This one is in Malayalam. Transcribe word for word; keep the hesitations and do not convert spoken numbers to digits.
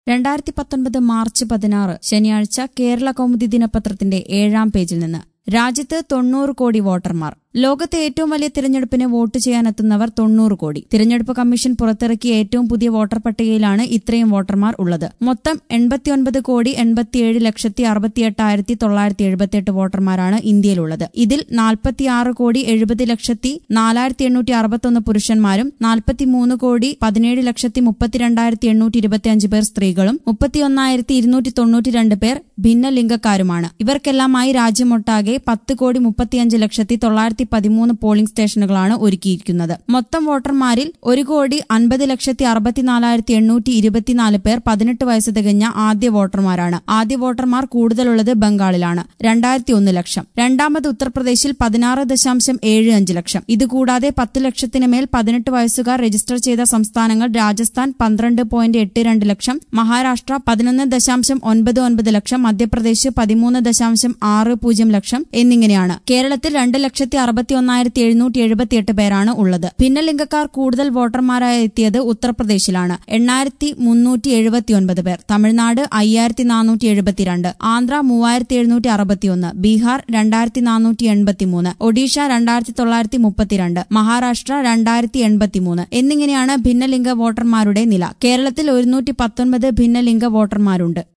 രണ്ടായിരത്തി പത്തൊൻപത് മാർച്ച് പതിനാറ് ശനിയാഴ്ച കേരള കൗമുദി ദിനപത്രത്തിന്റെ ഏഴാം പേജിൽ നിന്ന് രാജ്യത്ത് തൊണ്ണൂറ് കോടി വോട്ടർമാർ. ലോകത്തെ ഏറ്റവും വലിയ തിരഞ്ഞെടുപ്പിന് വോട്ട് ചെയ്യാനെത്തുന്നവർ തൊണ്ണൂറ് കോടി. തിരഞ്ഞെടുപ്പ് കമ്മീഷൻ പുറത്തിറക്കിയ ഏറ്റവും പുതിയ വോട്ടർ പട്ടികയിലാണ് ഇത്രയും വോട്ടർമാർ ഉള്ളത്. മൊത്തം എൺപത്തിയൊൻപത് കോടി എൺപത്തിയേഴ് ലക്ഷത്തി അറുപത്തിയെട്ടായിരത്തി തൊള്ളായിരത്തി എഴുപത്തിയെട്ട് വോട്ടർമാരാണ് ഇന്ത്യയിലുള്ളത്. ഇതിൽ നാൽപ്പത്തിയാറ് കോടി എഴുപത് ലക്ഷത്തി നാലായിരത്തി എണ്ണൂറ്റി അറുപത്തൊന്ന് പുരുഷന്മാരും നാൽപ്പത്തിമൂന്ന് കോടി പതിനേഴ് ലക്ഷത്തി മുപ്പത്തിരണ്ടായിരത്തി എണ്ണൂറ്റി ഇരുപത്തിയഞ്ച് പേർ സ്ത്രീകളും മുപ്പത്തിയൊന്നായിരത്തി ഇരുന്നൂറ്റി തൊണ്ണൂറ്റിരണ്ട് പേർ ഭിന്നലിംഗക്കാരുമാണ്. ഇവർക്കെല്ലാമായി രാജ്യമൊട്ടാകെ പത്ത് കോടി മുപ്പത്തിയഞ്ച് ലക്ഷത്തി തൊള്ളായിരത്തി പതിമൂന്ന് പോളിംഗ് സ്റ്റേഷനുകളാണ് ഒരുക്കിയിരിക്കുന്നത്. മൊത്തം വോട്ടർമാരിൽ ഒരു കോടി അൻപത് ലക്ഷത്തി അറുപത്തിനാലായിരത്തി എണ്ണൂറ്റി ഇരുപത്തിനാല് പേർ പതിനെട്ട് വയസ്സ് തികഞ്ഞ ആദ്യ വോട്ടർമാരാണ്. ആദ്യ വോട്ടർമാർ കൂടുതലുള്ളത് ബംഗാളിലാണ്, രണ്ടായിരത്തി ഒന്ന് ലക്ഷം. രണ്ടാമത് ഉത്തർപ്രദേശിൽ പതിനാറ് ദശാംശം ഏഴ് അഞ്ച് ലക്ഷം. ഇതുകൂടാതെ പത്ത് ലക്ഷത്തിന് മേൽ പതിനെട്ട് വയസ്സുകാർ രജിസ്റ്റർ ചെയ്ത സംസ്ഥാനങ്ങൾ രാജസ്ഥാൻ പന്ത്രണ്ട് പോയിന്റ് എട്ട് രണ്ട് ലക്ഷം, മഹാരാഷ്ട്ര പതിനൊന്ന് ദശാംശം ഒൻപത് ഒൻപത് ലക്ഷം, മധ്യപ്രദേശ് പതിമൂന്ന് ദശാംശം ആറ് പൂജ്യം ലക്ഷം എന്നിങ്ങനെയാണ്. കേരളത്തിൽ രണ്ട് ലക്ഷത്തി അറുപത്തി ഒന്നായിരത്തി എഴുന്നൂറ്റി എഴുപത്തിയെട്ട് പേരാണ് ഉള്ളത്. ഭിന്നലിംഗക്കാർ കൂടുതൽ വോട്ടർമാരായി എത്തിയത് ഉത്തർപ്രദേശിലാണ്, എണ്ണായിരത്തി മുന്നൂറ്റി എഴുപത്തിയൊൻപത് പേർ. തമിഴ്നാട് അയ്യായിരത്തി നാനൂറ്റി എഴുപത്തിരണ്ട്, ആന്ധ്ര മൂവായിരത്തി എഴുന്നൂറ്റി അറുപത്തിയൊന്ന്, ബീഹാർ രണ്ടായിരത്തി നാനൂറ്റി എൺപത്തിമൂന്ന്, ഒഡീഷ രണ്ടായിരത്തി തൊള്ളായിരത്തി മുപ്പത്തിരണ്ട്, മഹാരാഷ്ട്ര രണ്ടായിരത്തി എൺപത്തിമൂന്ന് എന്നിങ്ങനെയാണ് ഭിന്നലിംഗ വോട്ടർമാരുടെ നില. കേരളത്തിൽ ഒരുന്നൂറ്റി പത്തൊൻപത് ഭിന്നലിംഗ വോട്ടർമാരുണ്ട്.